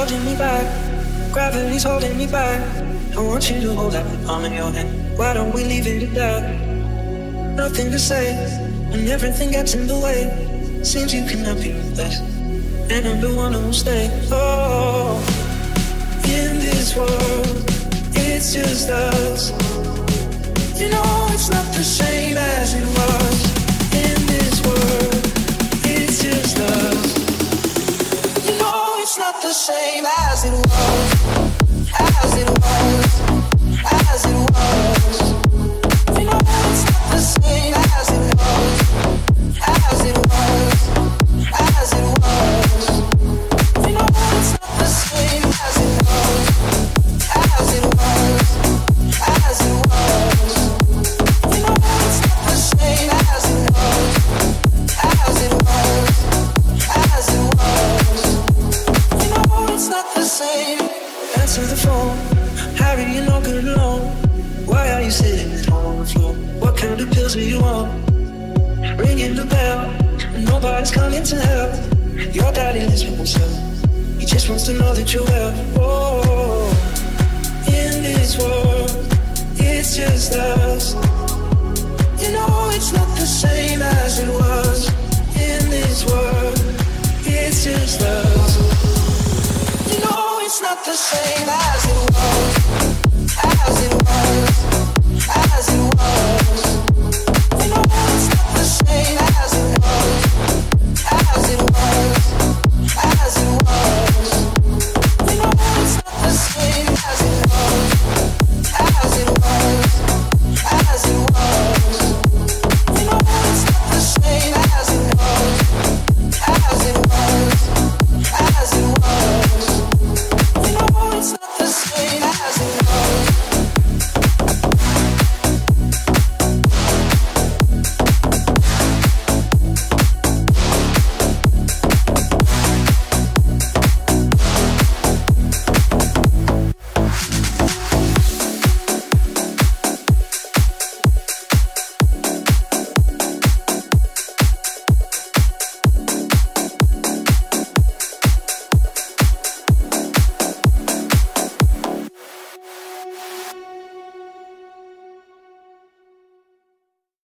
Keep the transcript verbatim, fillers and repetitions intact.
holding me back. Gravity's holding me back. I want you to hold out the palm in your hand. Why don't we leave it at that? Nothing to say when everything gets in the way. Seems you cannot be replaced, and I'm the one who will stay. Oh, in this world, it's just us. You know it's not the same as it was. In this world, it's just us. You know it's not the same as it was. As it was. As it was. You know it's not the same as it was. As it was. As it was. You know it's not the same as it was. As it was. As it was. You know it's not the same as it was. As it was. As it was. You know it's not the same. Answer the phone. Harry, you're not good alone. Why are you sitting at home on the floor? What kind of pills do you want? Ringing the bell. Nobody's coming to help. Your daddy lives with himself. He just wants to know that you're well. Oh, in this world, it's just us. You know it's not the same as it was. In this world, it's just us. You know it's not the same as